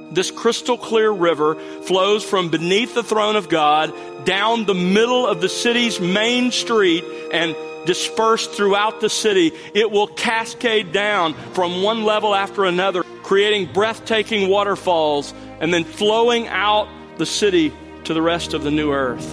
This crystal clear river flows from beneath the throne of God down the middle of the city's main street and dispersed throughout the city. It will cascade down from one level after another, creating breathtaking waterfalls and then flowing out the city to the rest of the new earth.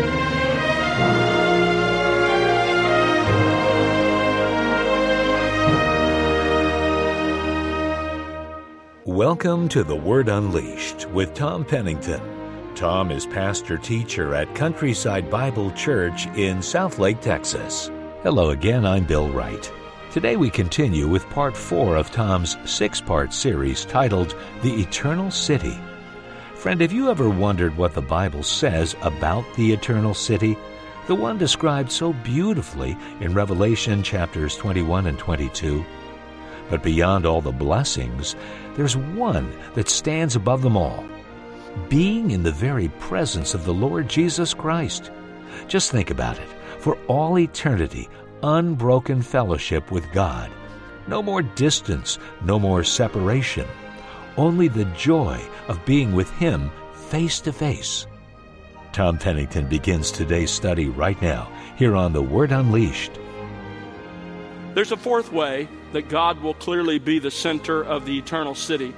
Welcome to The Word Unleashed with Tom Pennington. Tom is pastor-teacher at Countryside Bible Church in Southlake, Texas. Hello again, I'm Bill Wright. Today we continue with part 4 of Tom's 6-part series titled The Eternal City. Friend, have you ever wondered what the Bible says about the eternal city? The one described so beautifully in Revelation chapters 21 and 22. But beyond all the blessings, there's one that stands above them all. Being in the very presence of the Lord Jesus Christ. Just think about it. For all eternity, unbroken fellowship with God. No more distance, no more separation. Only the joy of being with Him face to face. Tom Pennington begins today's study right now, here on The Word Unleashed. There's a fourth way that God will clearly be the center of the eternal city.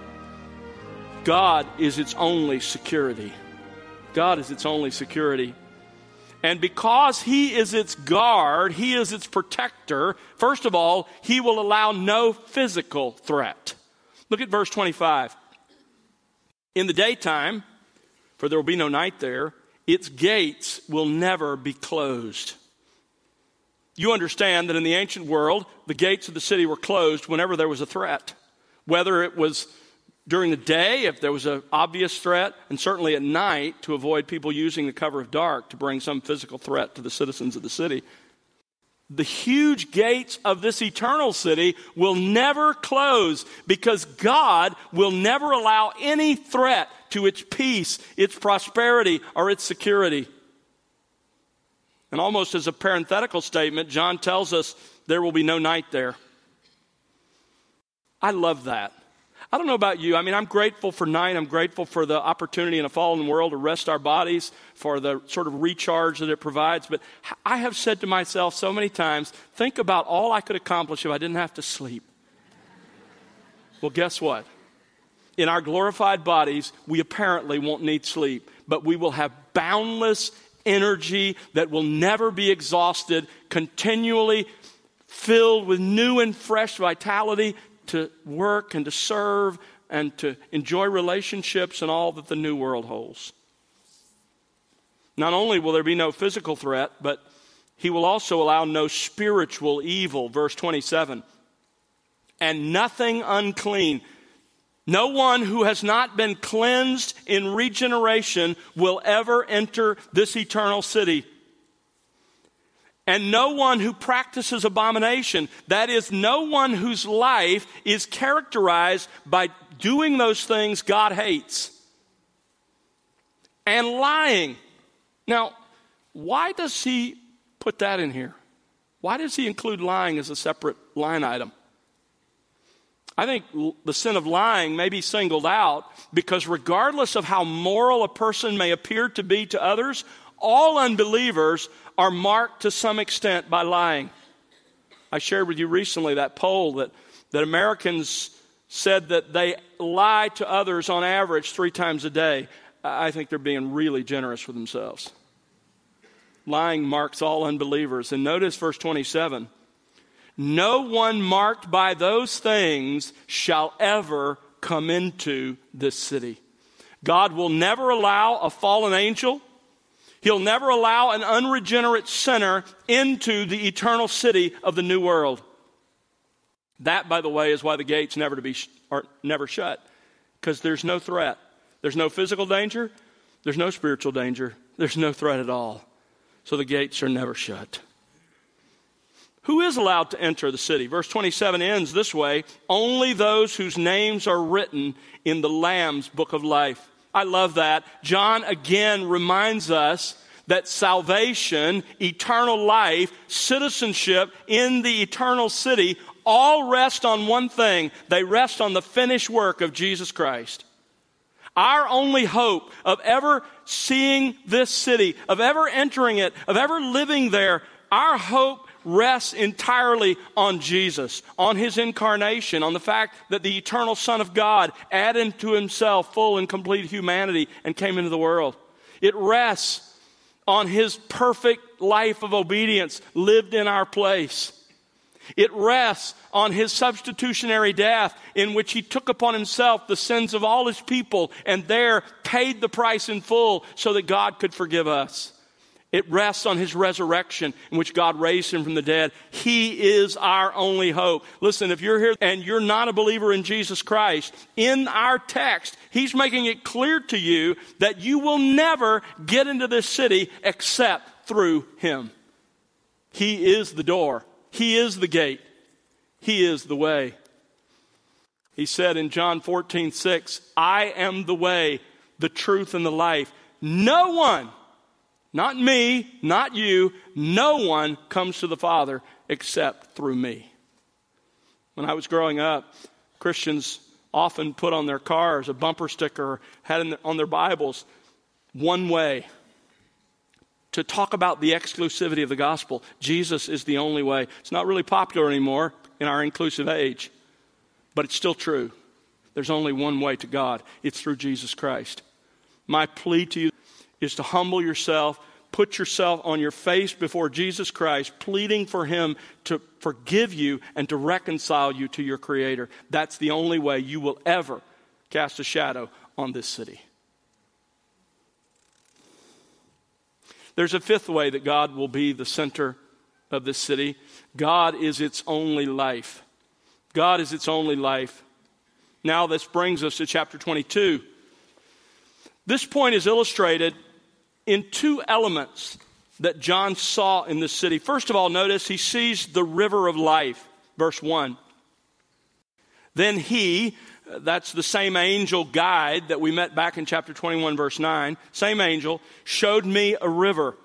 God is its only security. God is its only security. And because He is its guard, He is its protector, first of all, He will allow no physical threat. Look at verse 25. In the daytime, for there will be no night there, its gates will never be closed. You understand that in the ancient world, the gates of the city were closed whenever there was a threat. Whether it was during the day, if there was an obvious threat, and certainly at night to avoid people using the cover of dark to bring some physical threat to the citizens of the city. The huge gates of this eternal city will never close because God will never allow any threat to its peace, its prosperity, or its security. And almost as a parenthetical statement, John tells us there will be no night there. I love that. I don't know about you. I mean, I'm grateful for night. I'm grateful for the opportunity in a fallen world to rest our bodies, for the sort of recharge that it provides. But I have said to myself so many times, think about all I could accomplish if I didn't have to sleep. Well, guess what? In our glorified bodies, we apparently won't need sleep, but we will have boundless energy that will never be exhausted, continually filled with new and fresh vitality to work and to serve and to enjoy relationships and all that the new world holds. Not only will there be no physical threat, but He will also allow no spiritual evil. Verse 27. And nothing unclean. No one who has not been cleansed in regeneration will ever enter this eternal city. And no one who practices abomination, that is, no one whose life is characterized by doing those things God hates. And lying. Now, why does He put that in here? Why does He include lying as a separate line item? I think the sin of lying may be singled out because regardless of how moral a person may appear to be to others, all unbelievers are marked to some extent by lying. I shared with you recently that poll that Americans said that they lie to others on average 3 times a day. I think they're being really generous with themselves. Lying marks all unbelievers. And notice verse 27. No one marked by those things shall ever come into this city. God will never allow a fallen angel. He'll never allow an unregenerate sinner into the eternal city of the new world. That, by the way, is why the gates are never shut. Because there's no threat. There's no physical danger. There's no spiritual danger. There's no threat at all. So the gates are never shut. Who is allowed to enter the city? Verse 27 ends this way. Only those whose names are written in the Lamb's book of life. I love that. John again reminds us that salvation, eternal life, citizenship in the eternal city all rest on one thing. They rest on the finished work of Jesus Christ. Our only hope of ever seeing this city, of ever entering it, of ever living there, our hope rests entirely on Jesus, on his incarnation, on the fact that the eternal Son of God added to himself full and complete humanity and came into the world. It rests on his perfect life of obedience lived in our place. It rests on his substitutionary death in which he took upon himself the sins of all his people and there paid the price in full so that God could forgive us. It rests on his resurrection in which God raised him from the dead. He is our only hope. Listen, if you're here and you're not a believer in Jesus Christ, in our text, he's making it clear to you that you will never get into this city except through him. He is the door. He is the gate. He is the way. He said in John 14:6, I am the way, the truth, and the life. No one, not me, not you, no one comes to the Father except through me. When I was growing up, Christians often put on their cars a bumper sticker or had on their Bibles, one way, to talk about the exclusivity of the gospel. Jesus is the only way. It's not really popular anymore in our inclusive age, but it's still true. There's only one way to God. It's through Jesus Christ. My plea to you is to humble yourself, put yourself on your face before Jesus Christ, pleading for him to forgive you and to reconcile you to your Creator. That's the only way you will ever cast a shadow on this city. There's a fifth way that God will be the center of this city. God is its only life. God is its only life. Now this brings us to chapter 22. This point is illustrated in two elements that John saw in this city. First of all, notice he sees the river of life, verse 1. Then he, that's the same angel guide that we met back in chapter 21, verse 9, same angel, showed me a river.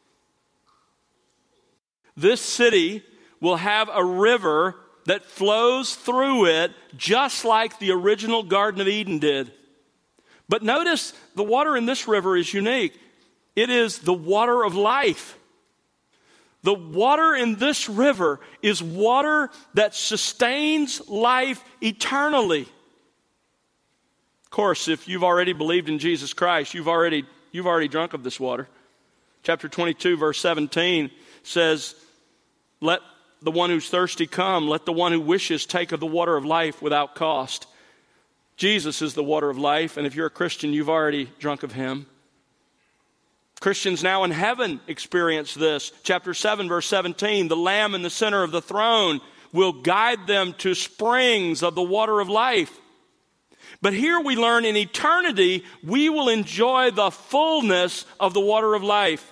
This city will have a river that flows through it just like the original Garden of Eden did. But notice the water in this river is unique. It is the water of life. The water in this river is water that sustains life eternally. Of course, if you've already believed in Jesus Christ, you've already drunk of this water. Chapter 22, verse 17 says, let the one who's thirsty come. Let the one who wishes take of the water of life without cost. Jesus is the water of life, and if you're a Christian, you've already drunk of him. Christians now in heaven experience this. Chapter 7, verse 17, the Lamb in the center of the throne will guide them to springs of the water of life. But here we learn in eternity, we will enjoy the fullness of the water of life.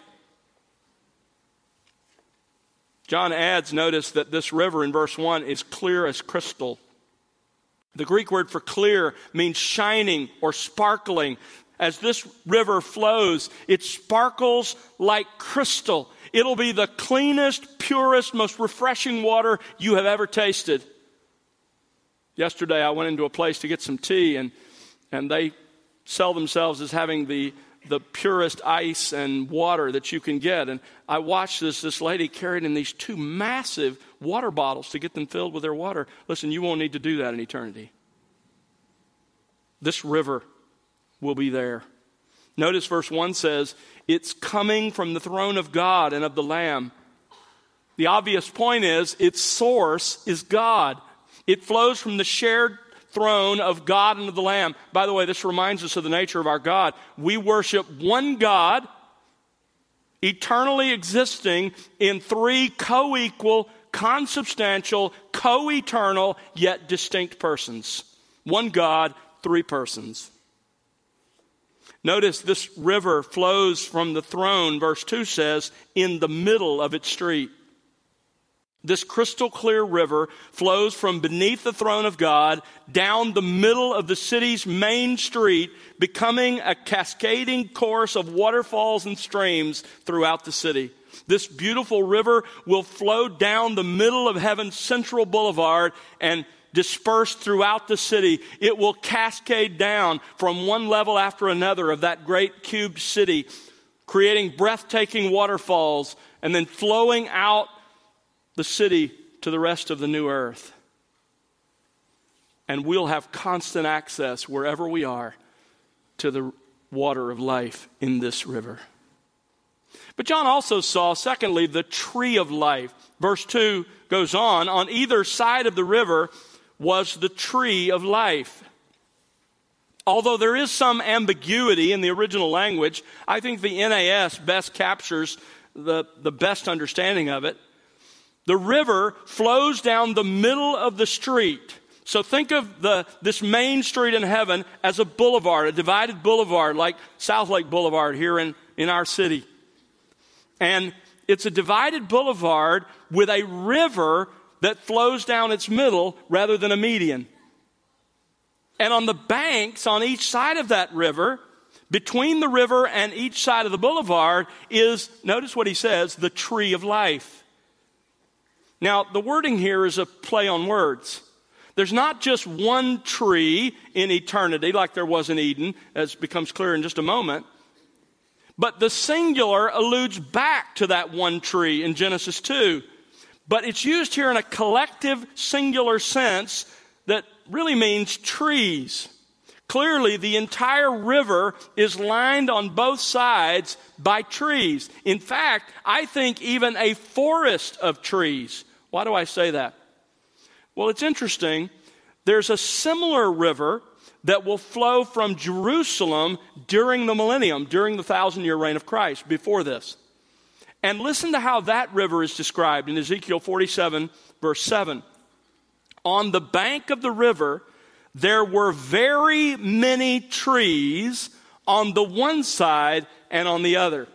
John adds, notice that this river in verse 1 is clear as crystal. The Greek word for clear means shining or sparkling. As this river flows, it sparkles like crystal. It'll be the cleanest, purest, most refreshing water you have ever tasted. Yesterday, I went into a place to get some tea, and they sell themselves as having the purest ice and water that you can get. And I watched this lady carried in these two massive water bottles to get them filled with their water. Listen, you won't need to do that in eternity. This river will be there. Notice verse 1 says, it's coming from the throne of God and of the Lamb. The obvious point is, its source is God. It flows from the shared throne of God and of the Lamb. By the way, this reminds us of the nature of our God. We worship one God, eternally existing in three co-equal, consubstantial, co-eternal, yet distinct persons. One God, three persons. Notice this river flows from the throne, verse 2 says, in the middle of its street. This crystal clear river flows from beneath the throne of God down the middle of the city's main street, becoming a cascading course of waterfalls and streams throughout the city. This beautiful river will flow down the middle of heaven's central boulevard and dispersed throughout the city. It will cascade down from one level after another of that great cubed city, creating breathtaking waterfalls and then flowing out the city to the rest of the new earth. And we'll have constant access wherever we are to the water of life in this river. But John also saw, secondly, the tree of life. Verse 2 goes on either side of the river was the tree of life. Although there is some ambiguity in the original language, I think the NAS best captures the best understanding of it. The river flows down the middle of the street. So think of this main street in heaven as a boulevard, a divided boulevard like South Lake Boulevard here in our city. And it's a divided boulevard with a river that flows down its middle rather than a median. And on the banks on each side of that river, between the river and each side of the boulevard is, notice what he says, the tree of life. Now, the wording here is a play on words. There's not just one tree in eternity like there was in Eden, as becomes clear in just a moment. But the singular alludes back to that one tree in Genesis 2. But it's used here in a collective singular sense that really means trees. Clearly, the entire river is lined on both sides by trees. In fact, I think even a forest of trees. Why do I say that? Well, it's interesting. There's a similar river that will flow from Jerusalem during the millennium, during the 1,000-year reign of Christ, before this. And listen to how that river is described in Ezekiel 47, verse 7. On the bank of the river, there were very many trees on the one side and on the other.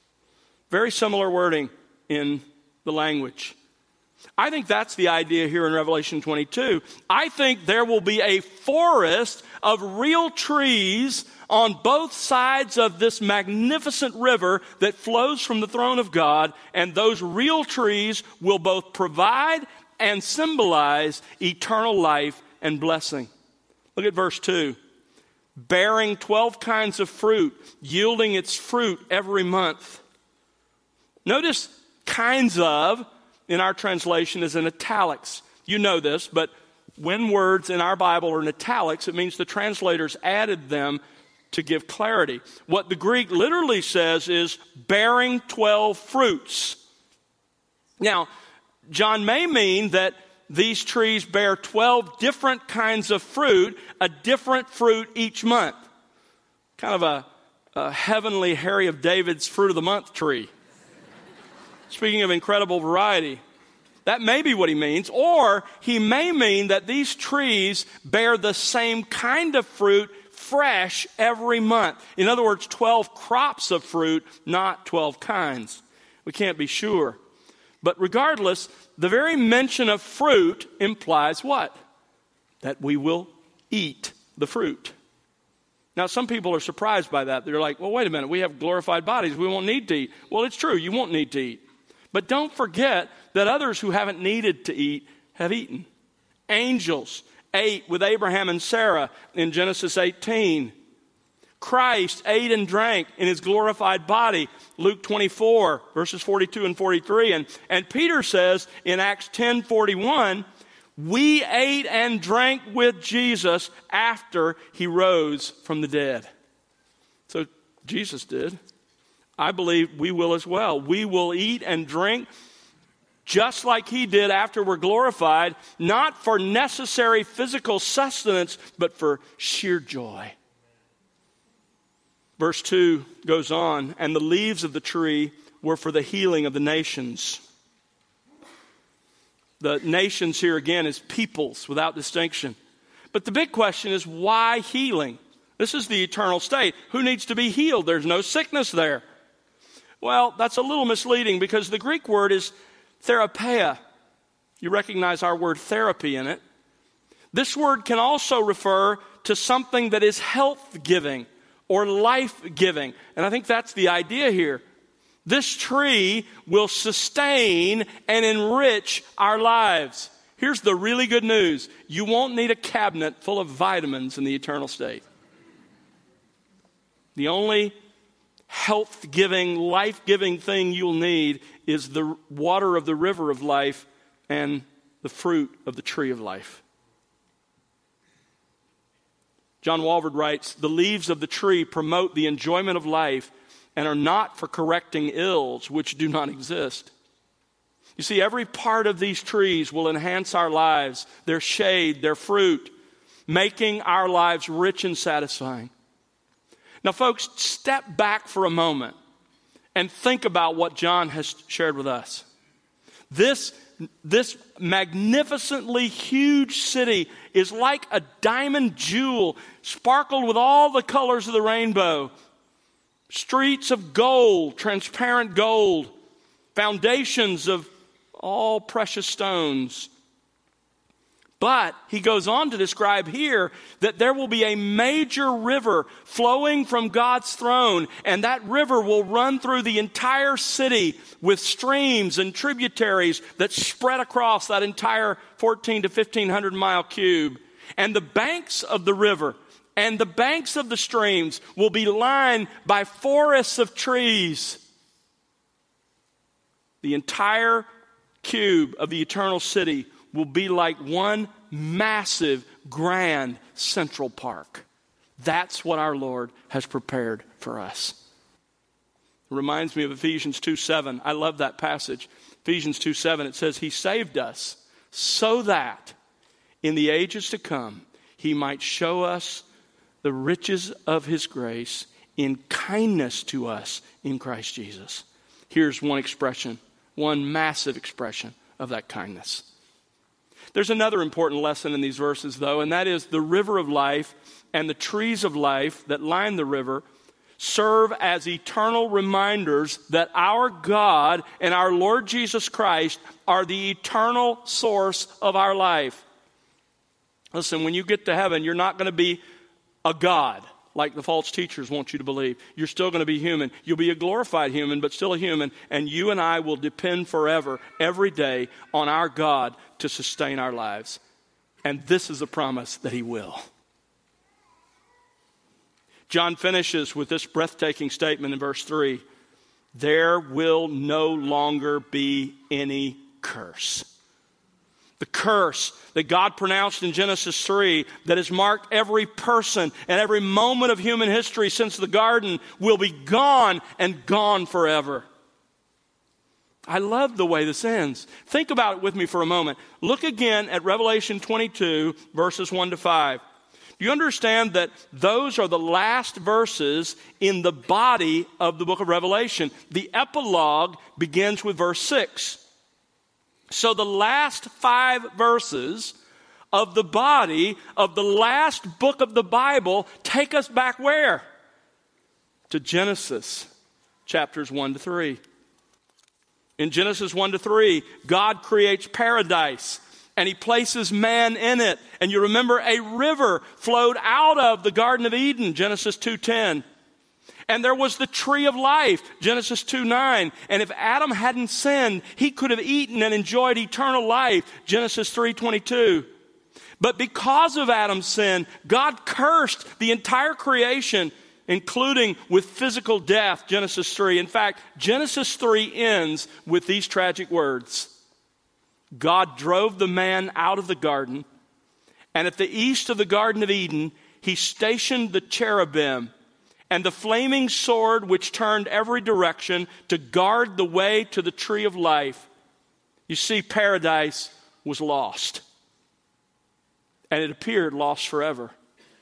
Very similar wording in the language. I think that's the idea here in Revelation 22. I think there will be a forest of real trees on both sides of this magnificent river that flows from the throne of God, and those real trees will both provide and symbolize eternal life and blessing. Look at verse 2. Bearing 12 kinds of fruit, yielding its fruit every month. Notice kinds of, in our translation, is in italics. You know this, but when words in our Bible are in italics, it means the translators added them to give clarity. What the Greek literally says is bearing 12 fruits. Now, John may mean that these trees bear 12 different kinds of fruit, a different fruit each month. Kind of a heavenly Harry of David's fruit of the month tree. Speaking of incredible variety, that may be what he means. Or he may mean that these trees bear the same kind of fruit fresh every month. In other words, 12 crops of fruit, not 12 kinds. We can't be sure. But regardless, the very mention of fruit implies what? That we will eat the fruit. Now, some people are surprised by that. They're like, well, wait a minute, we have glorified bodies. We won't need to eat. Well, it's true, you won't need to eat. But don't forget that others who haven't needed to eat have eaten. Angels ate with Abraham and Sarah in Genesis 18. Christ ate and drank in his glorified body, Luke 24, verses 42 and 43. And Peter says in Acts 10:41, we ate and drank with Jesus after he rose from the dead. So Jesus did. I believe we will as well. We will eat and drink just like he did after we're glorified, not for necessary physical sustenance, but for sheer joy. Verse 2 goes on, and the leaves of the tree were for the healing of the nations. The nations here again is peoples without distinction. But the big question is, why healing? This is the eternal state. Who needs to be healed? There's no sickness there. Well, that's a little misleading because the Greek word is therapeia. You recognize our word therapy in it. This word can also refer to something that is health-giving or life-giving. And I think that's the idea here. This tree will sustain and enrich our lives. Here's the really good news. You won't need a cabinet full of vitamins in the eternal state. The only health-giving, life-giving thing you'll need is the water of the river of life and the fruit of the tree of life. John Walvoord writes, the leaves of the tree promote the enjoyment of life and are not for correcting ills which do not exist. You see, every part of these trees will enhance our lives, their shade, their fruit, making our lives rich and satisfying. Now, folks, step back for a moment and think about what John has shared with us. This magnificently huge city is like a diamond jewel, sparkled with all the colors of the rainbow. Streets of gold, transparent gold, foundations of all precious stones. But he goes on to describe here that there will be a major river flowing from God's throne, and that river will run through the entire city with streams and tributaries that spread across that entire 1,400 to 1,500 mile cube. And the banks of the river and the banks of the streams will be lined by forests of trees. The entire cube of the eternal city will be like one massive, grand Central Park. That's what our Lord has prepared for us. It reminds me of Ephesians 2:7. I love that passage. Ephesians 2:7, it says, He saved us so that in the ages to come, He might show us the riches of His grace in kindness to us in Christ Jesus. Here's one expression, one massive expression of that kindness. There's another important lesson in these verses, though, and that is the river of life and the trees of life that line the river serve as eternal reminders that our God and our Lord Jesus Christ are the eternal source of our life. Listen, when you get to heaven, you're not going to be a God like the false teachers want you to believe. You're still going to be human. You'll be a glorified human, but still a human. And you and I will depend forever, every day, on our God to sustain our lives. And this is a promise that He will. John finishes with this breathtaking statement in verse 3. There will no longer be any curse. The curse that God pronounced in Genesis 3 that has marked every person and every moment of human history since the garden will be gone and gone forever. I love the way this ends. Think about it with me for a moment. Look again at Revelation 22, verses 1 to 5. Do you understand that those are the last verses in the body of the book of Revelation? The epilogue begins with verse 6. So the last 5 verses of the body of the last book of the Bible take us back where? To Genesis chapters 1 to 3. In Genesis 1 to 3, God creates paradise and He places man in it. And you remember a river flowed out of the Garden of Eden, Genesis 2:10. And there was the tree of life, Genesis 2:9. And if Adam hadn't sinned, he could have eaten and enjoyed eternal life, Genesis 3:22. But because of Adam's sin, God cursed the entire creation, including with physical death, Genesis 3. In fact, Genesis 3 ends with these tragic words. God drove the man out of the garden, and at the east of the Garden of Eden, He stationed the cherubim and the flaming sword which turned every direction to guard the way to the tree of life. You see, paradise was lost. And it appeared lost forever.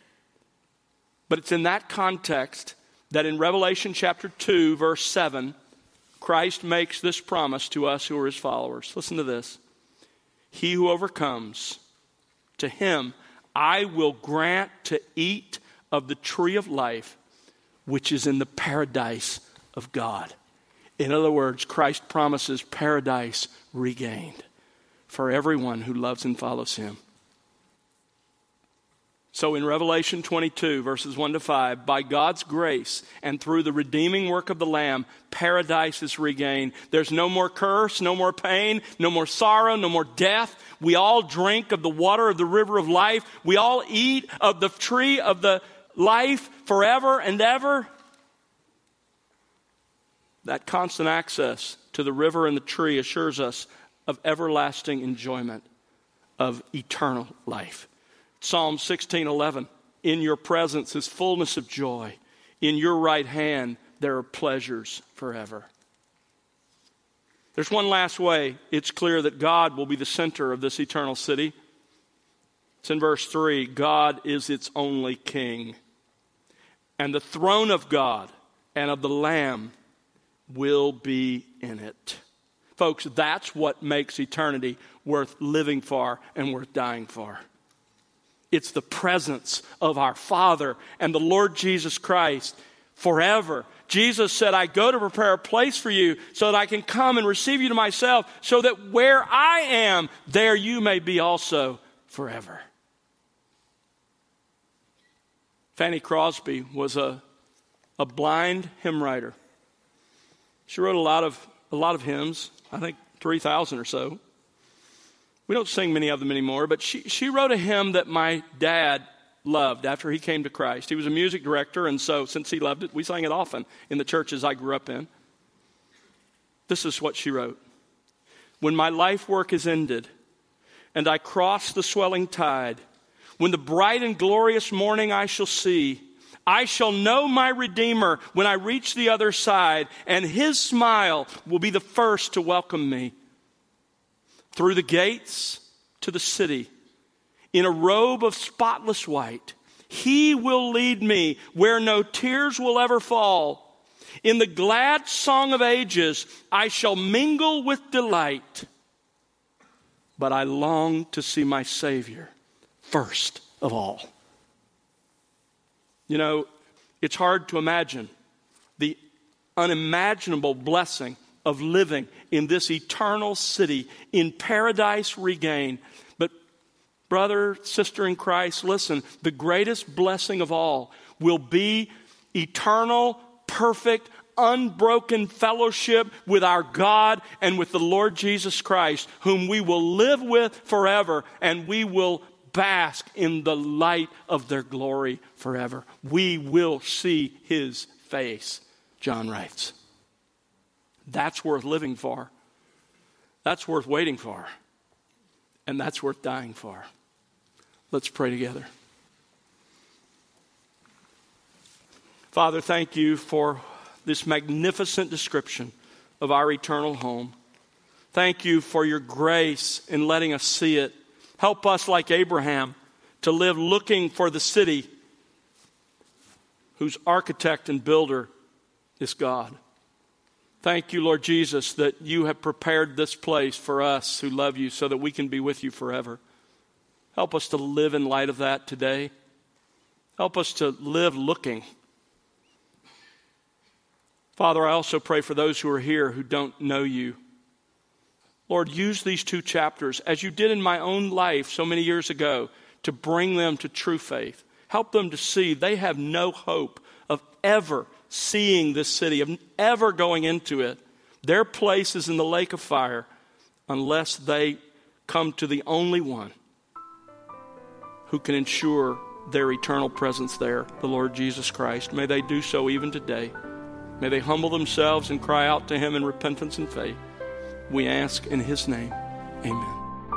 But it's in that context that in Revelation chapter 2, verse 7, Christ makes this promise to us who are His followers. Listen to this. He who overcomes, to him I will grant to eat of the tree of life, which is in the paradise of God. In other words, Christ promises paradise regained for everyone who loves and follows Him. So in Revelation 22, verses 1 to 5, by God's grace and through the redeeming work of the Lamb, paradise is regained. There's no more curse, no more pain, no more sorrow, no more death. We all drink of the water of the river of life. We all eat of the tree of the life forever and ever. That constant access to the river and the tree assures us of everlasting enjoyment of eternal life. Psalm 16:11, in your presence is fullness of joy. In your right hand there are pleasures forever. There's one last way it's clear that God will be the center of this eternal city. It's in verse 3, God is its only king. And the throne of God and of the Lamb will be in it. Folks, that's what makes eternity worth living for and worth dying for. It's the presence of our Father and the Lord Jesus Christ forever. Jesus said, I go to prepare a place for you so that I can come and receive you to myself, so that where I am, there you may be also forever. Fanny Crosby was a blind hymn writer. She wrote a lot of hymns, I think 3,000 or so. We don't sing many of them anymore, but she wrote a hymn that my dad loved after he came to Christ. He was a music director, and so since he loved it, we sang it often in the churches I grew up in. This is what she wrote. When my life work is ended, and I cross the swelling tide, when the bright and glorious morning I shall see, I shall know my Redeemer when I reach the other side, and his smile will be the first to welcome me. Through the gates to the city, in a robe of spotless white, he will lead me where no tears will ever fall. In the glad song of ages, I shall mingle with delight. But I long to see my Savior first of all. You know, it's hard to imagine the unimaginable blessing of living in this eternal city, in paradise regained. But brother, sister in Christ, listen, the greatest blessing of all will be eternal, perfect, unbroken fellowship with our God and with the Lord Jesus Christ, whom we will live with forever, and we will bask in the light of their glory forever. We will see his face, John writes. That's worth living for. That's worth waiting for. And that's worth dying for. Let's pray together. Father, thank you for this magnificent description of our eternal home. Thank you for your grace in letting us see it. Help us, like Abraham, to live looking for the city whose architect and builder is God. Thank you, Lord Jesus, that you have prepared this place for us who love you so that we can be with you forever. Help us to live in light of that today. Help us to live looking. Father, I also pray for those who are here who don't know you. Lord, use these 2 chapters, as you did in my own life so many years ago, to bring them to true faith. Help them to see they have no hope of ever seeing this city, of ever going into it. Their place is in the lake of fire unless they come to the only one who can ensure their eternal presence there, the Lord Jesus Christ. May they do so even today. May they humble themselves and cry out to him in repentance and faith. We ask in his name. Amen.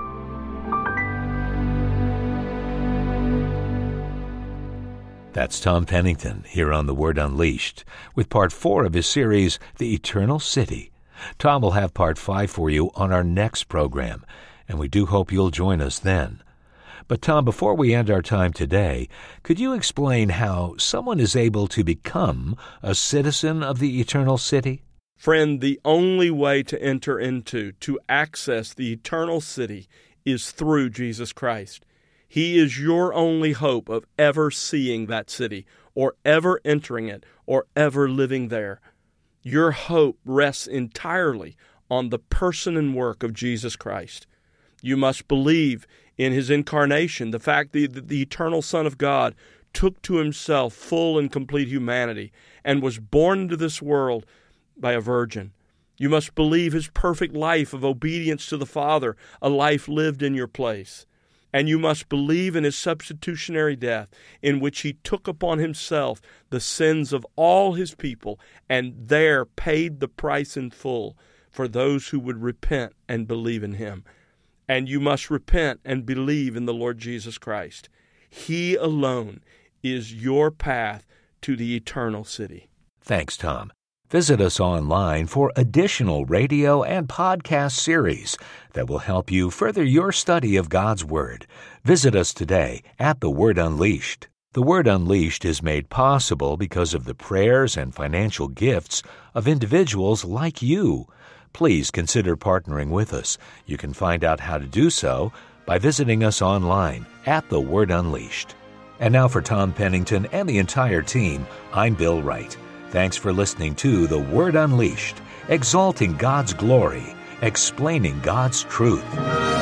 That's Tom Pennington here on The Word Unleashed with part 4 of his series, The Eternal City. Tom will have part 5 for you on our next program, and we do hope you'll join us then. But Tom, before we end our time today, could you explain how someone is able to become a citizen of the Eternal City? Friend, the only way to enter into, to access the eternal city is through Jesus Christ. He is your only hope of ever seeing that city, or ever entering it, or ever living there. Your hope rests entirely on the person and work of Jesus Christ. You must believe in his incarnation, the fact that the eternal Son of God took to himself full and complete humanity and was born into this world by a virgin. You must believe his perfect life of obedience to the Father, a life lived in your place. And you must believe in his substitutionary death, in which he took upon himself the sins of all his people and there paid the price in full for those who would repent and believe in him. And you must repent and believe in the Lord Jesus Christ. He alone is your path to the eternal city. Thanks, Tom. Visit us online for additional radio and podcast series that will help you further your study of God's Word. Visit us today at The Word Unleashed. The Word Unleashed is made possible because of the prayers and financial gifts of individuals like you. Please consider partnering with us. You can find out how to do so by visiting us online at The Word Unleashed. And now for Tom Pennington and the entire team, I'm Bill Wright. Thanks for listening to The Word Unleashed, exalting God's glory, explaining God's truth.